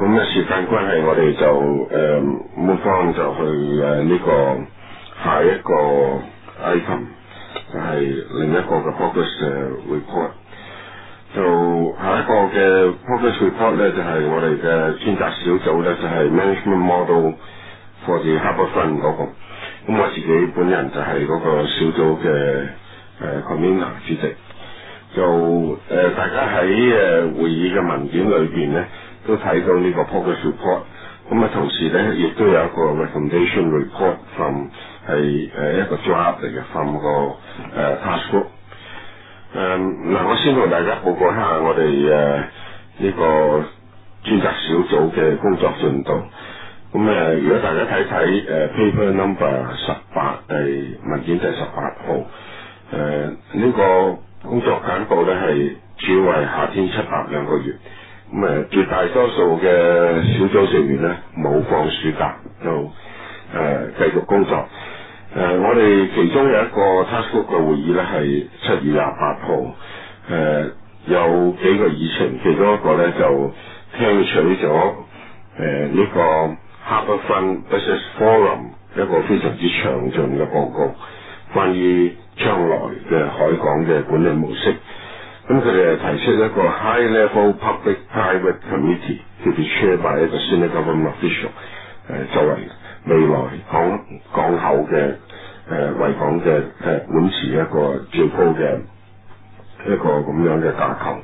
咁時間關係，我哋就move on就去呢個下一個 item， 就係另一個嘅 progress report。就下一個嘅 progress report 咧，就係我哋嘅專責小組咧，就係 management model for the Harbourfront 嗰個。咁我自己本人就係嗰個小組嘅convener 主席。就大家喺會議嘅文件裏邊咧，都睇到呢個 progress report。咁啊，同時咧，亦都有一個 recommendation report from 係一個 draft 嚟嘅 from 個task group。嗱，我先同大家報告一下我哋呢個專責小組嘅工作進度。咁如果大家睇paper number 18文件第18號，呢個工作簡報咧係主要為夏天700個月。咁絕大多數嘅小組成員咧冇放暑假，就繼續工作。我哋其中有一個 task group 嘅會議咧係7月28號，有幾個議程，其中一個咧就聽取咗呢個 Harbourfront Business Forum 一個非常之詳盡嘅報告，關於將來嘅海港嘅管理模式。咁佢哋提出一個 high-level public-private committee to be chaired by 一個 senior government official， 作為未來港口嘅維港嘅管治一個最高嘅一個咁樣嘅架構。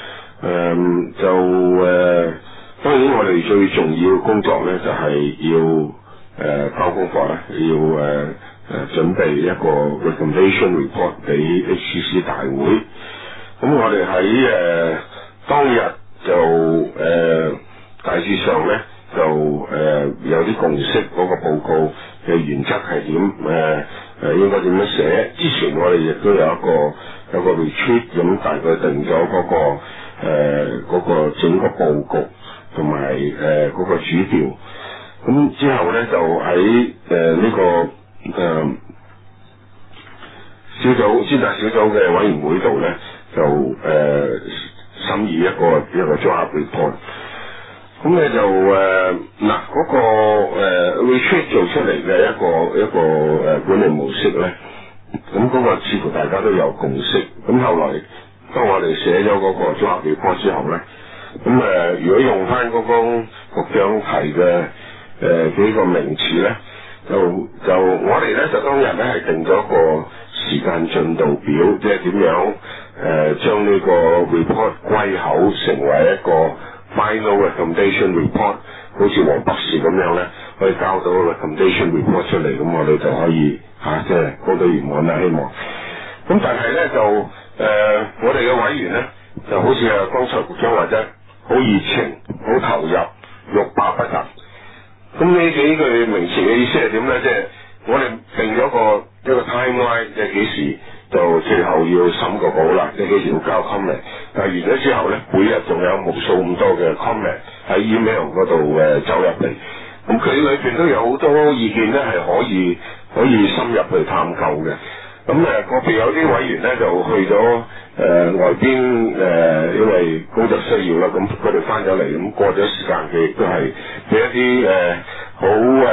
當然我哋最重要嘅工作咧就係要交功課啦，要準備一個 recommendation report 俾 HCC 大會。咁我哋喺當日就大致上咧就有啲共識，嗰個報告嘅原則係點，應該點樣寫。之前我哋亦都有一個 retreat， 咁大概定咗嗰個整個佈局同埋嗰個主調。咁之後咧就喺呢個專責小組嘅委員會度咧就審議一個 draft report。咁咧就嗰個retreat 做出嚟嘅一個管理模式咧，咁嗰個似乎大家都有共識。咁後來當我哋寫咗嗰個 draft report 之後咧，咁如果用翻嗰個局長提嘅幾個名詞咧，就我哋咧就當日咧係定咗一個時間進度表，即係點樣將呢個 report 歸口成為一個 final recommendation report， 好似黃博士咁樣咧，可以交到 recommendation report 出嚟，咁我哋就可以即係功德圓滿啦，希望。咁但係咧就我哋嘅委員咧就好似剛才局長話齋，好熱情，好投入，欲罷不能。咁呢幾句名詞嘅意思係點咧？即係我哋定咗一個 timeline， 即係幾時就最後要審個稿啦，即係幾時要交 comment。但係完咗之後咧，每日仲有無數咁多嘅 comment 喺 email 嗰度走入嚟。咁佢裏邊都有好多意見咧，係可以深入去探究嘅。咁個別有啲委員咧就去咗外邊因為工作需要啦，咁佢哋翻咗嚟，咁過咗時間佢亦都係俾一啲好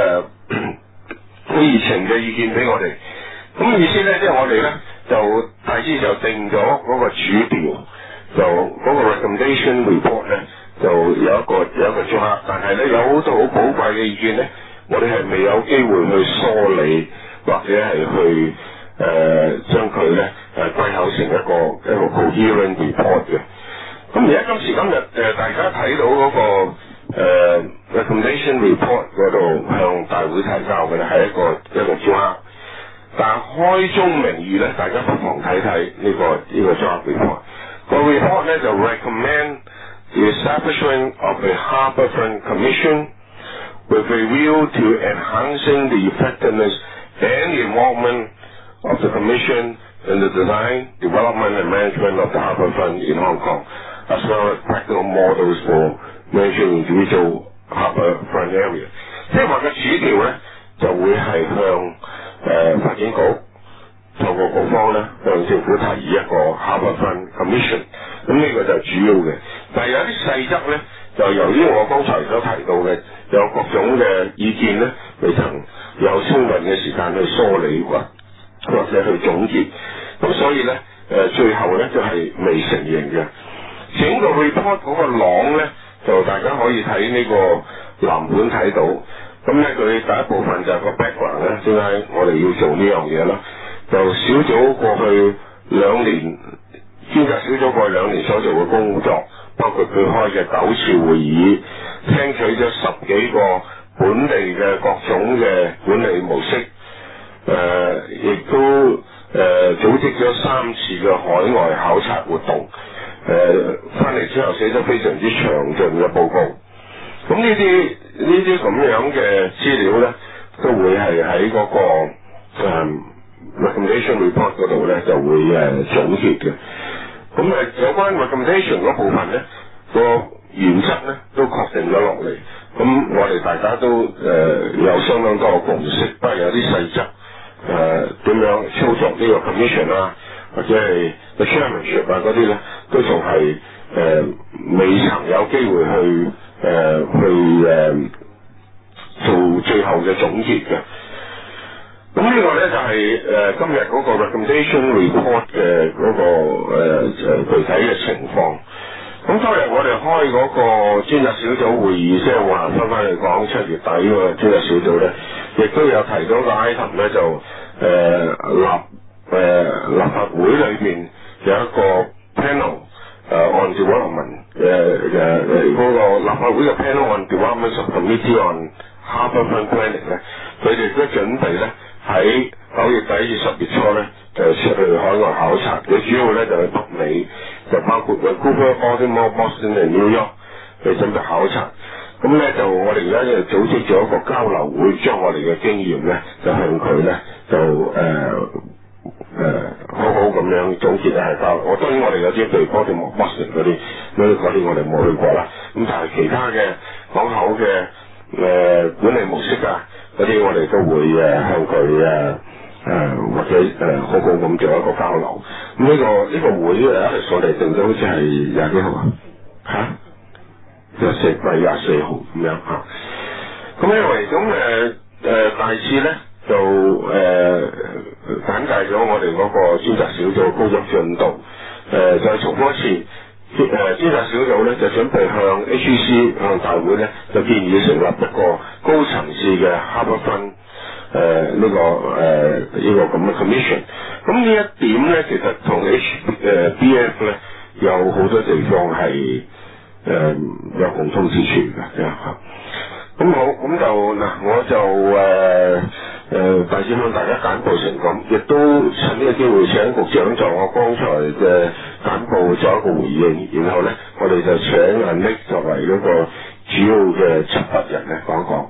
熱情嘅意見俾我哋。咁意思咧，即係我哋咧就大致就定咗嗰個主調，就嗰個 recommendation report 咧就有一個 draft， 但係咧有好多好寶貴嘅意見咧，我哋係未有機會去梳理或者係去將佢咧歸口成一個 coherent report 嘅。咁而家今時今日大家睇到嗰個recommendation report 嗰度向大會提交嘅咧係一個 draft， 但係開宗明義咧，大家不妨睇睇呢個 draft report。個 report 咧就 recommend the establishment of a Harbourfront Commission with a view to enhancing the effectiveness and the involvement of the Commission in the design, development and management of the Harbourfront in Hong Kong, as well as practical models for managing individual Harbourfront areas。即係話嘅主調咧，就會係向發展局透過局方咧向政府提議一個 Harbourfront Commission。咁呢個就係主要嘅，但係有啲細則咧就由於我剛才所提到嘅有各種嘅意見咧，未曾有充分嘅時間去梳理或者去總結，咁所以咧最後咧就係未成形嘅。整個 report 嗰個廊咧，就大家可以睇呢個藍本睇到。咁咧佢第一部分就係個 background 咧，點解我哋要做呢樣嘢啦？就小組過去2年，專責小組過去2年所做嘅工作，包括佢開嘅9次會議，聽取咗10幾個本地嘅各種嘅管理模式，亦都組織咗3次嘅海外考察活動，翻嚟之後寫咗非常之詳盡嘅報告。咁呢啲咁樣嘅資料咧，都會係喺嗰個recommendation report 嗰度咧就會總結嘅。咁有關 recommendation 嗰部分咧，個原則咧都確定咗落嚟。咁我哋大家都有相當多嘅共識，不過有啲細則點樣操作呢個 commission 啊，或者係 the chairmanship 啊嗰啲咧，都仲係未曾有機會去做最後嘅總結嘅。咁呢個咧就係今日嗰個 recommendation report 嘅嗰個具體嘅情況。咁當日我哋開嗰個專責小組會議，即係話翻嚟講7月底嗰個專責小組咧，亦都有提到個 item 咧，就立法會裏邊有一個 panel on development 嗰個立法會嘅 panel on development subcommittee on harbourfront planning 咧，佢哋都準備咧喺9月底至10月初咧就出去海外考察，佢主要咧就係北美，就包括 Vancouver、Baltimore、Boston 同 New York 去準備考察。咁咧就我哋而家就組織咗一個交流會，將我哋嘅經驗咧就向佢咧就好好咁樣總結係交流。我當然我哋有啲譬如 Baltimore、Boston 嗰啲我哋冇去過啦。咁但係其他嘅港口嘅管理模式啊嗰啲，我哋都會向佢或者好好咁做一個交流。咁呢個會我哋定咗好似係20幾號啊24號咁樣嚇。咁因為咁大致咧就簡介咗我哋嗰個專責小組工作進度。再重複一次，專責小組咧就準備向 HEC 向大會咧就建議成立一個高層次嘅 harbourfront 呢個咁嘅 commission。咁呢一點咧，其實同 BF 咧有好多地方係有共通之處嘅嚇。咁好，咁就嗱，我就大致向大家簡報成咁，亦都趁呢個機會請局長就我剛才嘅簡報作一個回應，然後咧我哋就請阿 Nick 作為嗰個主要嘅執筆人咧講講。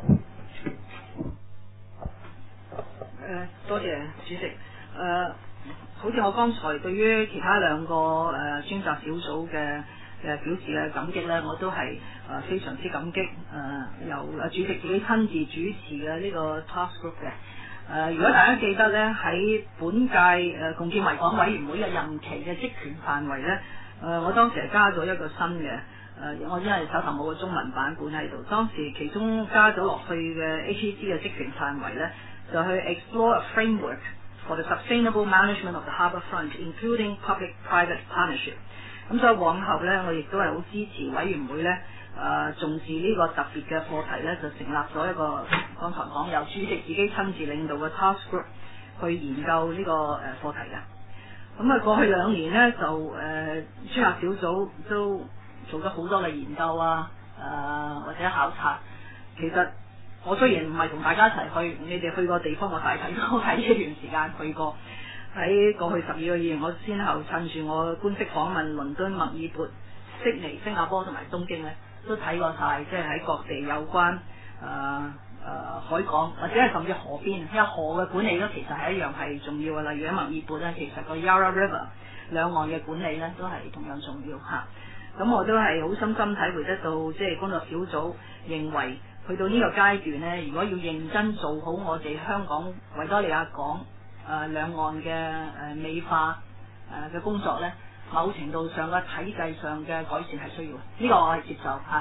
多謝主席。好似我剛才對於其他2個專責小組嘅表示嘅感激咧，我都係非常之感激由主席自己親自主持嘅呢個 task group 嘅。如果大家記得咧，喺本屆共建維港委員會嘅任期嘅職權範圍咧，我當時係加咗一個新嘅我因為手頭冇個中文版本喺度，當時其中加咗落去嘅 HEC 嘅職權範圍咧，就去 explore a framework for the sustainable management of the harbourfront, including public-private partnership。咁所以往後咧，我亦都係好支持委員會咧重視呢個特別嘅課題咧，就成立咗一個剛才講由主席自己親自領導嘅 task group 去研究呢個課題嘅。咁過去2年咧就專責小組都做咗好多嘅研究啊，或者考察。其實我雖然唔係同大家一齊去，你哋去過地方我大體都喺一段時間去過。喺過去12個月，我先後趁住我官式訪問倫敦、墨爾本、悉尼、新加坡同埋東京咧，都睇過晒，即係喺各地有關海港或者係甚至河邊，因為河嘅管理咧其實係一樣係重要嘅。例如喺墨爾本咧，其實個 Yarra River 兩岸嘅管理咧都係同樣重要嚇。咁我都係好深深體會得到，即係工作小組認為去到呢個階段咧，如果要認真做好我哋香港維多利亞港兩岸嘅美化嘅工作咧，某程度上嘅體制上嘅改善係需要嘅，呢個我係接受嚇。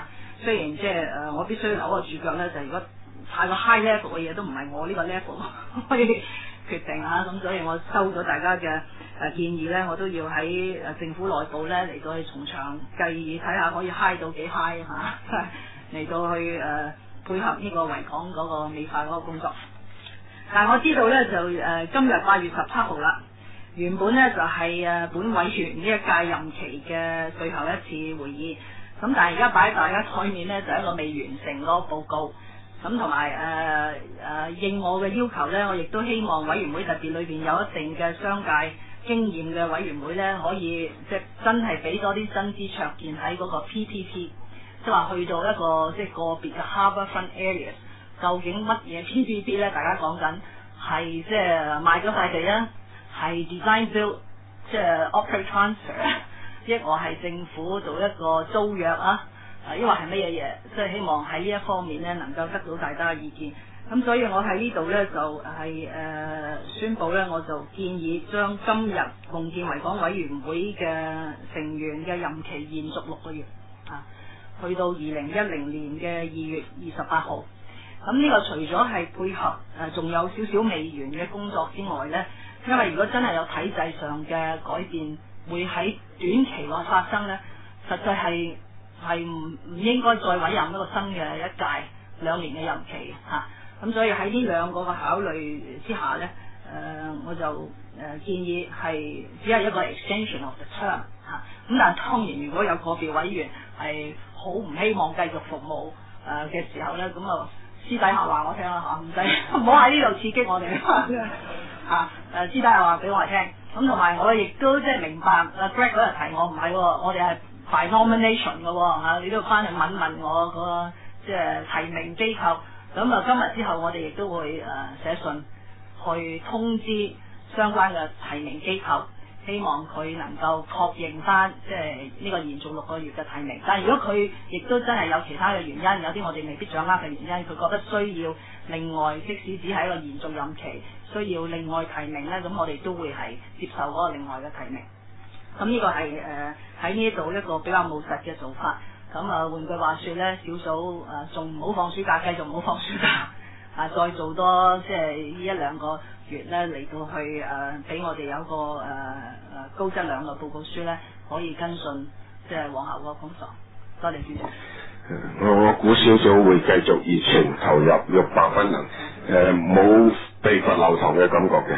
雖然即係我必須留個注腳咧，就如果太過 high level 嘅嘢都唔係我呢個 level 可以決定嚇，咁所以我收咗大家嘅建議咧，我都要喺政府內部咧嚟到去從長計議，睇下可以 high 到幾 high 嚇，嚟到去配合呢個維港嗰個美化嗰個工作。但係我知道咧就今日8月17號啦，原本咧就係本委員呢一屆任期嘅最後一次會議，咁但係而家擺喺大家台面咧就係一個未完成嗰個報告。咁同埋應我嘅要求咧，我亦都希望委員會特別裏邊有一定嘅商界經驗嘅委員會咧，可以即係真係俾多啲真知灼見喺嗰個 PPP， 即係話去到一個即係個別嘅 harbourfront areas， 究竟乜嘢 PPP 咧？大家講緊係即係賣咗塊地啊，係 design build 即係 operate transfer， 抑或係政府做一個租約啊？抑或係乜嘢嘢？即係希望喺呢一方面咧，能夠得到大家嘅意見。咁所以我喺呢度咧就係宣佈咧，我就建議將今日共建維港委員會嘅成員嘅任期延續6個月啊，去到2010年嘅2月28號。咁呢個除咗係配合仲有少少未完嘅工作之外咧，因為如果真係有體制上嘅改變，會喺短期內發生咧，實際係唔應該再委任一個新嘅一屆2年嘅任期嚇。咁所以喺呢兩個嘅考慮之下咧，我就建議係只係一個 extension of the term 嚇。咁但係當然如果有個別委員係好唔希望繼續服務嘅時候咧，咁啊私底下話我聽啦嚇，唔好喺呢度刺激我哋嚇。私底下話俾我聽。咁同埋我亦都即係明白Greg 嗰日提我唔係喎，我哋係by nomination 嘅喎嚇，你都翻去問我個即係提名機構。咁今日之後我哋亦都會寫信去通知相關嘅提名機構，希望佢能夠確認翻即係呢個延續6個月嘅提名。但係如果佢亦都真係有其他嘅原因，有啲我哋未必掌握嘅原因，佢覺得需要另外，即使只係一個延續任期，需要另外提名咧，咁我哋都會係接受嗰個另外嘅提名。咁呢個係喺呢度一個比較務實嘅做法。咁換句話說咧，小組仲唔好放暑假，繼續唔好放暑假再做多即係呢1-2個月咧，嚟到去俾我哋有個高質量嘅報告書咧，可以跟進即係往後嗰個工作。多謝主席。 我估小組會繼續熱情投入，欲罷不能，冇被罰留堂嘅感覺嘅。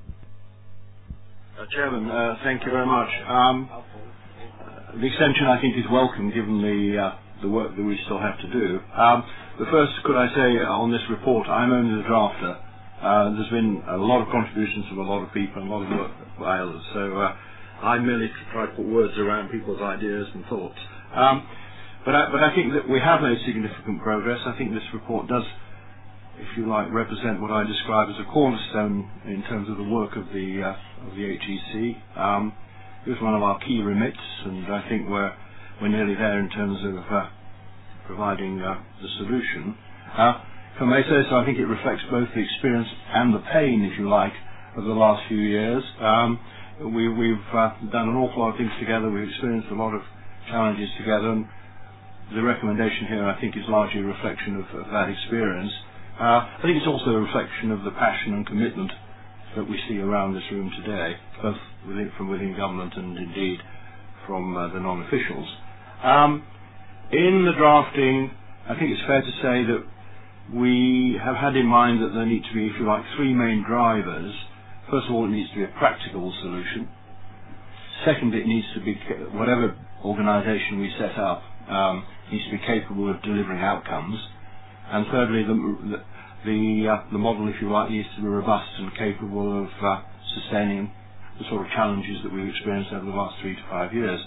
Chairman, thank you very much. The extension, I think, is welcome given the work that we still have to do. But first, could I say on this report, I'm only the drafter. There's been a lot of contributions from a lot of people and a lot of work by others. So I merely try to put words around people's ideas and thoughts. But I think that we have made significant progress. I think this report does, if you like, represent what I describe as a cornerstone in terms of the work of the HEC. It was one of our key remits, and I think we're nearly there in terms of providing the solution. If I may say so, I think it reflects both the experience and the pain, if you like, of the last few years. We've done an awful lot of things together. We've experienced a lot of challenges together, and the recommendation here, I think, is largely a reflection of that experience. I think it's also a reflection of the passion and commitment that we see around this room today, both from within government and indeed from the non-officials. In the drafting, I think it's fair to say that we have had in mind that there need to be, if you like, 3 main drivers. First of all, it needs to be a practical solution. Second, it needs to be, whatever organisation we set up, needs to be capable of delivering outcomes. And thirdly, the model, if you like, needs to be robust and capable of sustaining the sort of challenges that we've experienced over the last 3 to 5 years.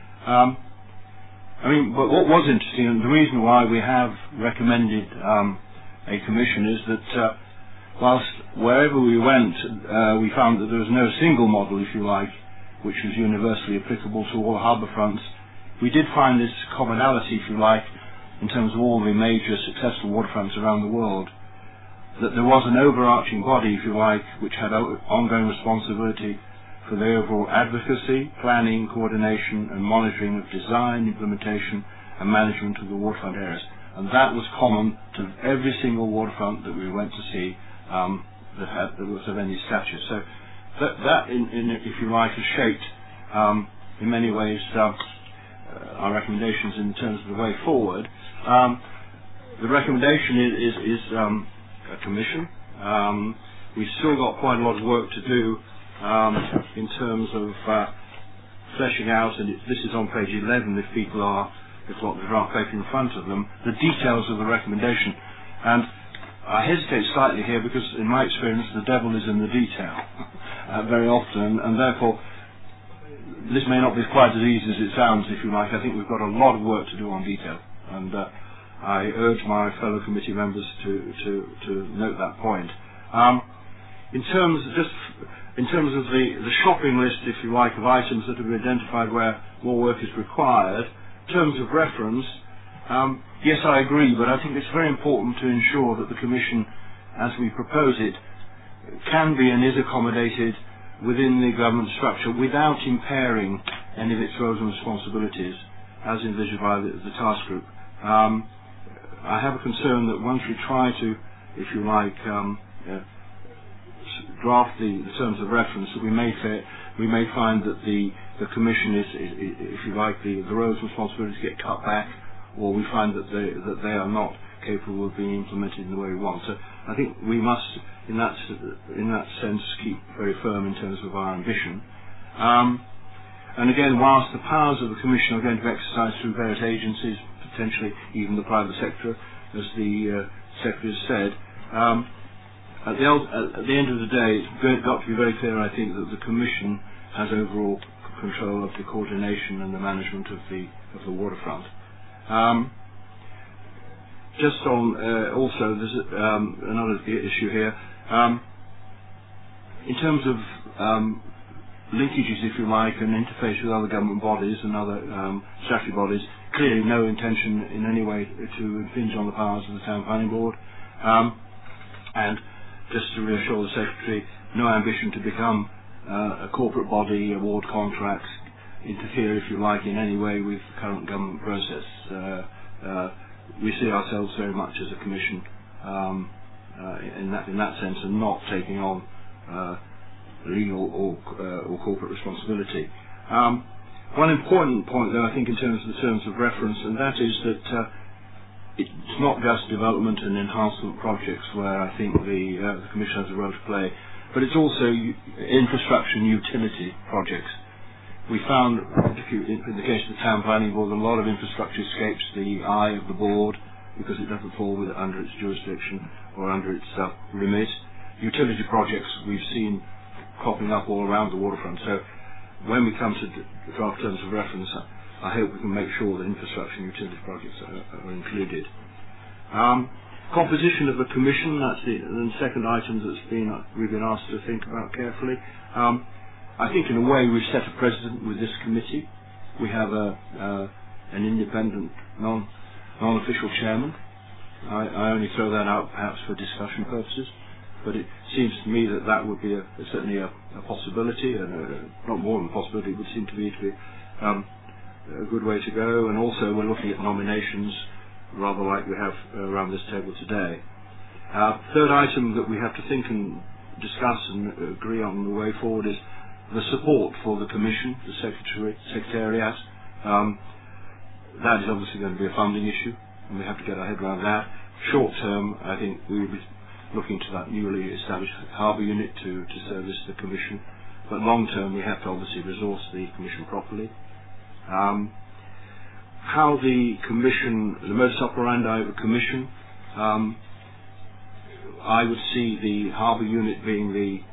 But what was interesting, and the reason why we have recommended a commission, is that whilst wherever we went, we found that there was no single model, if you like, which was universally applicable to all harbour fronts, we did find this commonality, if you like, in terms of all the major successful waterfronts around the world, that there was an overarching body, if you like, which had ongoing responsibility for the overall advocacy, planning, coordination and monitoring of design, implementation and management of the waterfront areas. And that was common to every single waterfront that we went to see that was of any stature. So that if you like, has shaped in many ways our recommendations in terms of the way forward. The recommendation is a commission. We've still got quite a lot of work to do in terms of fleshing out, and this is on page 11 if people have got the draft paper in front of them, the details of the recommendation. And I hesitate slightly here because in my experience the devil is in the detail very often, and therefore this may not be quite as easy as it sounds, if you like. I think we've got a lot of work to do on detail, and I urge my fellow committee members to note that point. In terms of the shopping list, if you like, of items that have been identified where more work is required, in terms of reference, yes, I agree, but I think it's very important to ensure that the Commission, as we propose it, can be and is accommodated within the government structure without impairing any of its roles and responsibilities as envisaged by the task group. I have a concern that once we try to, if you like, draft the terms of reference, that we may find that the Commission is, if you like, the roles and responsibilities get cut back, or we find that they are not capable of being implemented in the way we want. So I think we must, in that sense, keep very firm in terms of our ambition. And again, whilst the powers of the Commission are going to be exercised through various agencies, potentially even the private sector, as the Secretary has said, at the end of the day, it's got to be very clear, I think, that the Commission has overall control of the coordination and the management of the waterfront. Just on also, there's another issue here. In terms of linkages, if you like, and interface with other government bodies and other statutory bodies, clearly no intention in any way to impinge on the powers of the Town Planning Board. And just to reassure the Secretary, no ambition to become a corporate body, award contracts, interfere, if you like, in any way with the current government process. We see ourselves very much as a Commission in that sense, and not taking on legal or corporate responsibility. One important point, though, I think, in terms of the terms of reference, and that is that it's not just development and enhancement projects where I think the Commission has a role to play, but it's also infrastructure and utility projects. We found, particularly in the case of the Town Planning Board, a lot of infrastructure escapes the eye of the board because it doesn't fall under its jurisdiction or under its remit. Utility projects we've seen cropping up all around the waterfront. So when we come to draft terms of reference, I hope we can make sure that infrastructure and utility projects are included. Composition of the Commission, that's the second item that's we've been asked to think about carefully. I think in a way we've set a precedent with this committee. We have an independent, non-official chairman. I only throw that out perhaps for discussion purposes, but it seems to me that would be certainly a possibility, and not more than a possibility. It would seem to be a good way to go. And also we're looking at nominations, rather like we have around this table today. Third item that we have to think and discuss and agree on the way forward is the support for the Commission, the Secretariat. That is obviously going to be a funding issue, and we have to get our head around that. Short term, I think we will be looking to that newly established harbour unit to service the Commission, but long term we have to obviously resource the Commission properly. How the Commission, the modus operandi of the Commission, I would see the harbour unit being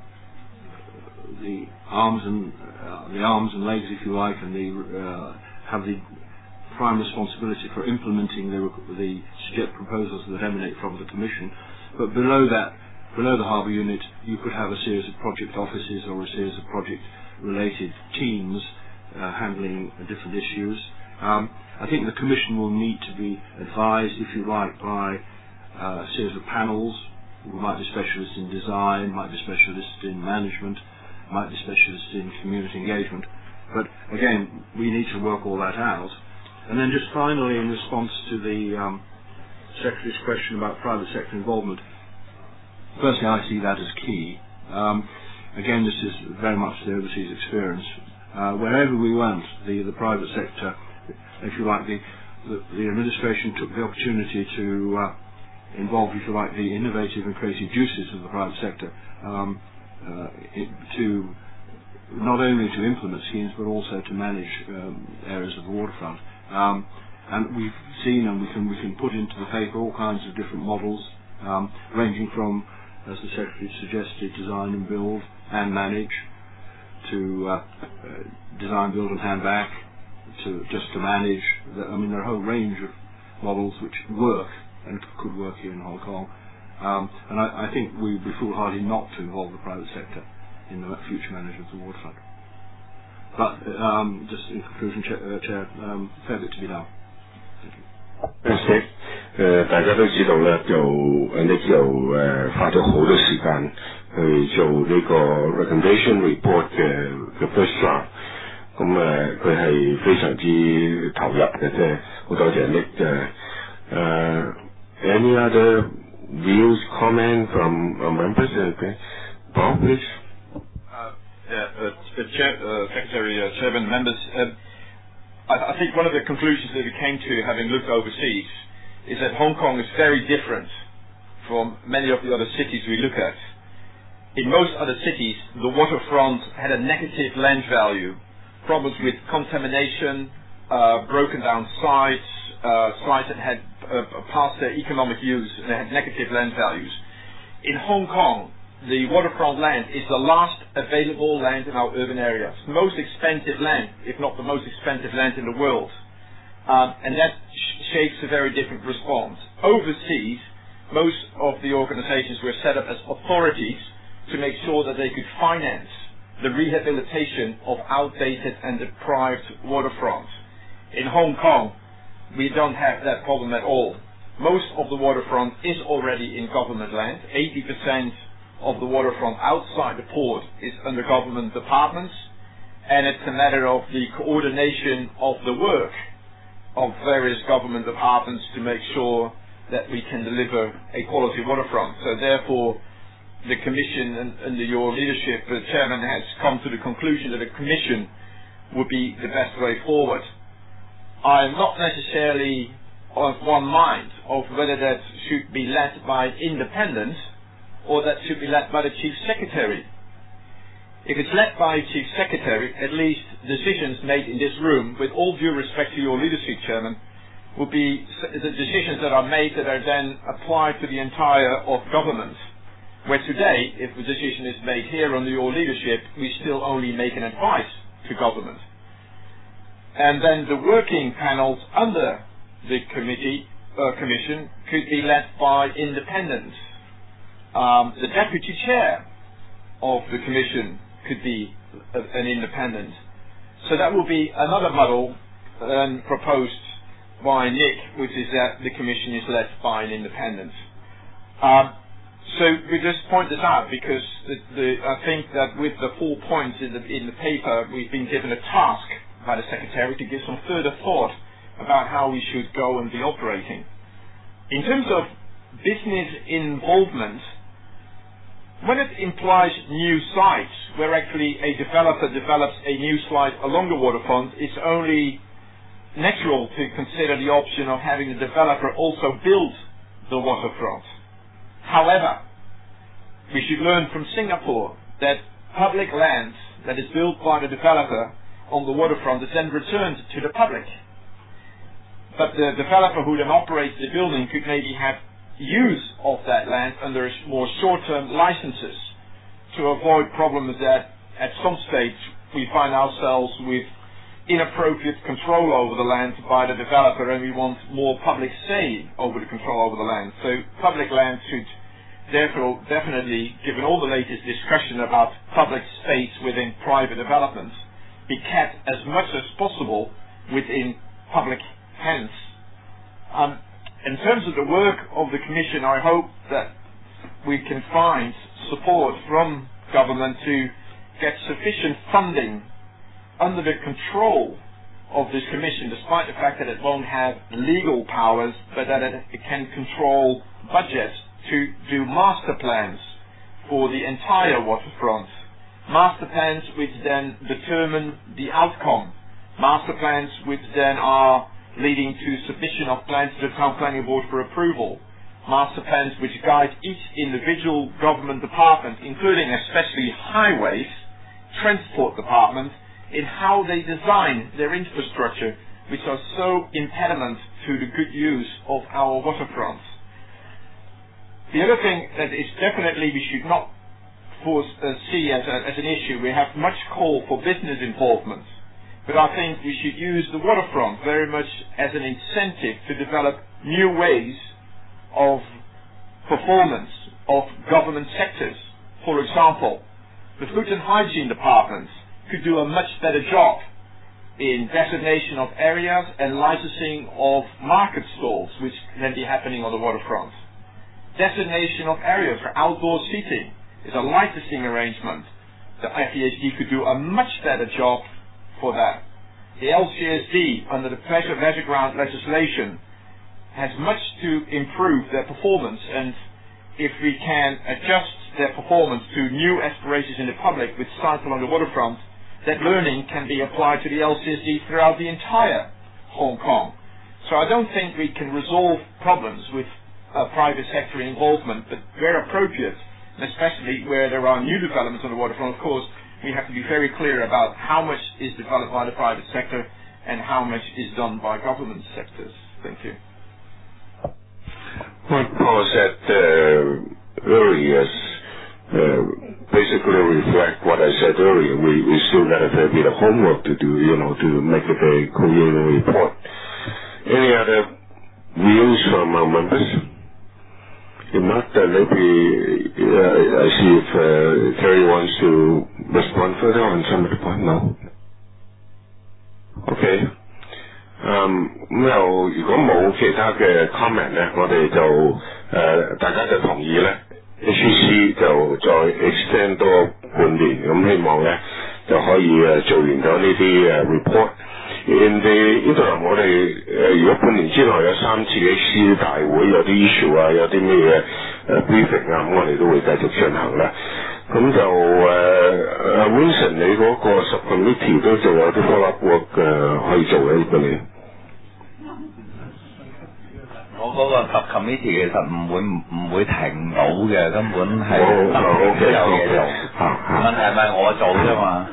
the arms and legs, if you like, and have the prime responsibility for implementing the proposals that emanate from the Commission. But below the harbour unit, you could have a series of project offices or a series of project-related teams handling different issues. I think the Commission will need to be advised, if you like, by a series of panels who might be specialists in design, might be specialists in management, might be specialists in community engagement. But again, we need to work all that out. And then just finally, in response to the Secretary's question about private sector involvement, firstly, I see that as key. Again, this is very much the overseas experience. Wherever we went, the private sector, if you like, the administration took the opportunity to involve, if you like, the innovative and creative juices of the private sector to not only to implement schemes but also to manage areas of the waterfront. And we've seen, and we can put into the paper all kinds of different models, ranging from, as the Secretary suggested, design and build and manage, to design, build and hand back, to just to manage. There are a whole range of models which work and could work here in Hong Kong. And I think we would be foolhardy not to involve the private sector in the future management of the waterfront. But just in conclusion, Chair, fair bit to be done. Thank you. 大家都知道咧，就Nick 又花咗好多時間去做呢個 recommendation report 嘅 first draft。咁佢係非常之投入嘅，即係好多謝 Nick。Any other views, comment from members? Okay. Bob, please. Secretary, Chairman, members, I think one of the conclusions that we came to, having looked overseas, is that Hong Kong is very different from many of the other cities we look at. In most other cities, the waterfront had a negative land value, problems with contamination, broken down sites, sites that had past their economic use, and they had negative land values. In Hong Kong, the waterfront land is the last available land in our urban areas. Most expensive land, if not the most expensive land in the world. And that shapes a very different response. Overseas, most of the organizations were set up as authorities to make sure that they could finance the rehabilitation of outdated and deprived waterfronts. In Hong Kong, we don't have that problem at all. Most of the waterfront is already in government land. 80% of the waterfront outside the port is under government departments, and it's a matter of the coordination of the work of various government departments to make sure that we can deliver a quality waterfront. So therefore, the Commission, under your leadership, the Chairman, has come to the conclusion that a Commission would be the best way forward. I'm not necessarily of one mind of whether that should be led by independents or that should be led by the Chief Secretary. If it's led by Chief Secretary, at least decisions made in this room, with all due respect to your leadership, Chairman, will be the decisions that are made that are then applied to the entire of government. Where today, if the decision is made here under your leadership, we still only make an advice to government. And then the working panels under the commission could be led by independents. The deputy chair of the commission could be an independent. So that will be another model proposed by Nick, which is that the commission is led by an independent. So we just point this out because I think that with the 4 points in the paper, we've been given a task by the Secretary to give some further thought about how we should go and be operating. In terms of business involvement, when it implies new sites, where actually a developer develops a new site along the waterfront, it's only natural to consider the option of having the developer also build the waterfront. However, we should learn from Singapore that public land that is built by the developer on the waterfront is then returned to the public. But the developer who then operates the building could maybe have use of that land under more short-term licenses to avoid problems that at some stage we find ourselves with inappropriate control over the land by the developer, and we want more public say over the control over the land. So public land should therefore definitely, given all the latest discussion about public space within private developments, be kept as much as possible within public hands. In terms of the work of the Commission, I hope that we can find support from government to get sufficient funding under the control of this commission, despite the fact that it won't have legal powers, but that it can control budgets to do master plans for the entire waterfront. Master plans which then determine the outcome. Master plans which then are leading to submission of plans to the Town Planning Board for approval. Master plans which guide each individual government department, including especially highways, transport department, in how they design their infrastructure, which are so impediment to the good use of our waterfronts. The other thing that is definitely we should not see as an issue, we have much call for business involvement, but I think we should use the waterfront very much as an incentive to develop new ways of performance of government sectors. For example, the food and hygiene departments could do a much better job in designation of areas and licensing of market stalls, which can be happening on the waterfront. Designation of areas for outdoor seating is a licensing arrangement. The FEHD could do a much better job for that. The LCSD, under the Pleasure Ground legislation, has much to improve their performance, and if we can adjust their performance to new aspirations in the public with sites along the waterfront, that learning can be applied to the LCSD throughout the entire Hong Kong. So I don't think we can resolve problems with private sector involvement, but where appropriate, and especially where there are new developments on the waterfront, of course, we have to be very clear about how much is developed by the private sector and how much is done by government sectors. Thank you. What Paul said earlier basically reflect what I said earlier. We still got a fair bit of homework to do, to make a very coherent report. Any other views from our members? If not, maybe I see if Terry wants to respond further on some of the points. No? Okay. 如果冇其他嘅 comment 咧，我哋就大家就同意咧 ，HEC 就再 extend 多半年，咁希望咧就可以做完咗呢啲report。In the interim 我哋如果半年之內有3次 HEC 大會，有啲 issue 啊，有啲咩嘢briefing 啊，咁我哋都會繼續進行啦。咁就Vincent 你嗰個 subcommittee 都仲有啲 follow up work 可以做嘅呢半年。 我嗰個 subcommittee 其實唔會停到嘅，根本係都有嘢做。問題係咪我做啫嘛？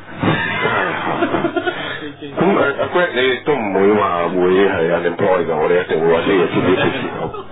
咁Greg 你亦都唔會話會係unemployed㗎，我哋一定會揾啲嘢自己出錢。